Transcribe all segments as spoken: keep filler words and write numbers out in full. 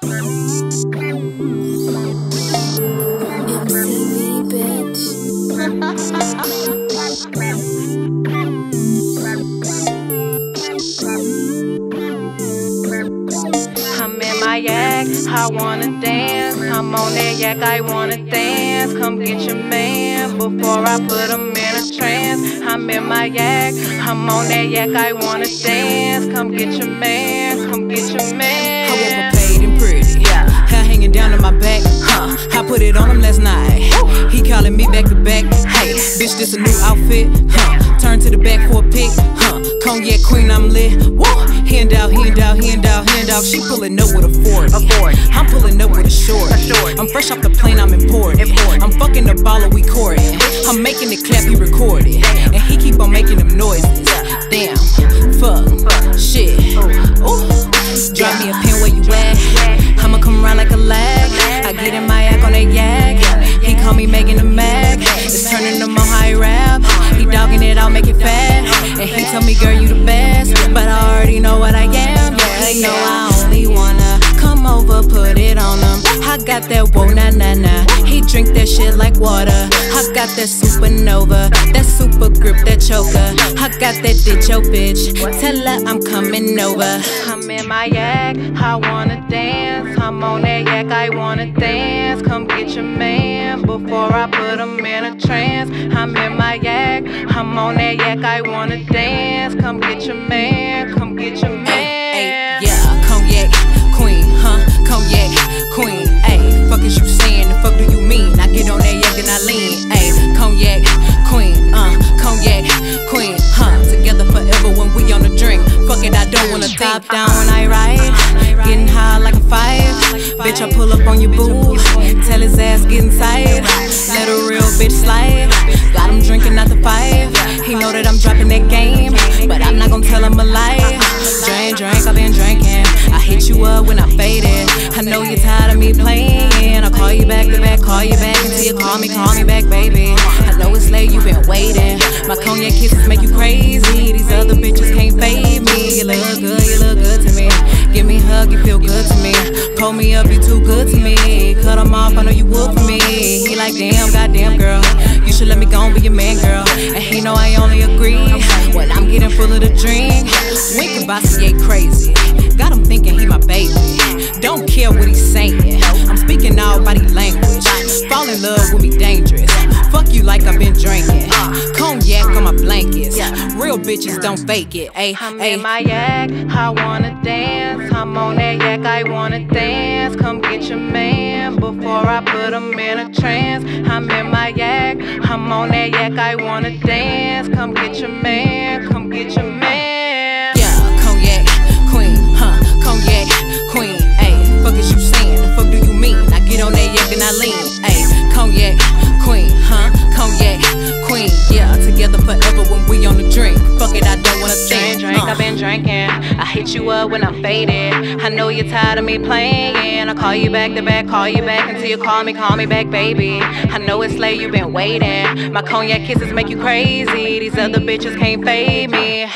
I'm in my yak, I wanna dance. I'm on that yak, I wanna dance. Come get your man before I put him in a trance. I'm in my yak, I'm on that yak, I wanna dance. Come get your man, come get your man. I woke up paid and pretty, yeah. Hair hanging down to my back, huh? I put it on him last night. He calling me back to back. Hey, bitch, this a new outfit, huh? Turn to the back for a pic, huh? Cognac queen, I'm lit. Woo! Hand out, hand out, hand out, hand out. She pulling up with a forty. I'm pulling up with a short. I'm fresh off the plane, I'm imported. I'm fucking the baller, we courting. I'm making it clap, he recorded. And he keep on making them noises. Damn, fuck, shit. Ooh, drop me a pin where you at. I'ma come around like a lag. I get in my yak on that yak. He call me making a Mac. It's turning him on high rap. He dogging it out, make it fat. And he told me, girl, you the best. But I already know what I am. Yeah, they know I only wanna come over, put it on him. I got that whoa, na na na. He drink that shit like water. I got that supernova, that super grip, that choker. I got that ditch, yo bitch. Tell her I'm coming over. I'm in my yak, I wanna dance. I'm on that yak, I wanna dance. Come get your man before I put him in a trance. I'm in my yak, I'm on that yak, I wanna dance. Come get your man, come get your man. Ay, yeah, cognac queen, huh? Cognac queen, ayy. Fuck is you saying? The fuck do you mean? I get on that yak and I lean, ayy. Cognac queen, uh, cognac queen, huh? Together forever when we on the drink. Fuck it, I don't wanna top down when I ride. Getting high like a five. Bitch, I pull up on your boo. Tell his ass get inside. Let a real bitch slide. Got him drinking out the five. He know that I'm dropping that game, but I'm not gonna tell him a lie. Drink, drink, I've been drinking. I hit you up when I faded. I know you're tired of me playing. I'll call you back to back, call you back until you call me, call me back, baby. I know it's late, you've been waiting. My cognac kisses make you crazy. These other bitches can't fade me. You look good, you look good to me. Give me a hug, you feel good to me. Pull me up, you too good to me. Cut him off, I know you would for me. He like, damn, goddamn girl, you should let me go and be your man, girl. And he know I only agree when I'm getting full of the drink. Wink and Bossier crazy, got him thinking he my baby. Don't care what he's saying, I'm speaking all body language. Fall in love with me dangerous. Fuck you like I've been drinking. Cognac on my blankets. Real bitches don't fake it. Ay, I'm ay. in my yak, I wanna dance. I'm on that yak, I wanna dance. Come get your man before I put him in a trance. I'm in my yak, I'm on that yak, I wanna dance. Come get your man, come get your man. Yeah, cognac queen, huh? Cognac queen, ayy. Fuck is you saying? The fuck do you mean? I get on that yak and I lean, ayy. Cognac queen, huh? Cognac queen, yeah. Together forever when we on the drink. Fuck it, I don't wanna think. Drink, I've been drinking. I hit you up when I'm faded. I know you're tired of me playing. I'll call you back to back, call you back until you call me, call me back, baby. I know it's late, you've been waiting. My cognac kisses make you crazy. These other bitches can't fade me.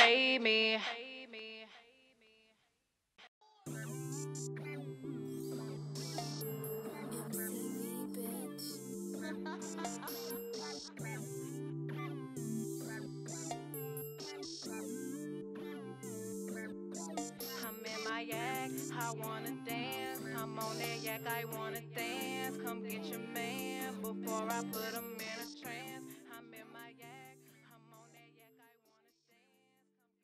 I'm in my yak, I wanna dance. I'm on that yak, I wanna dance. Come get your man before I put him in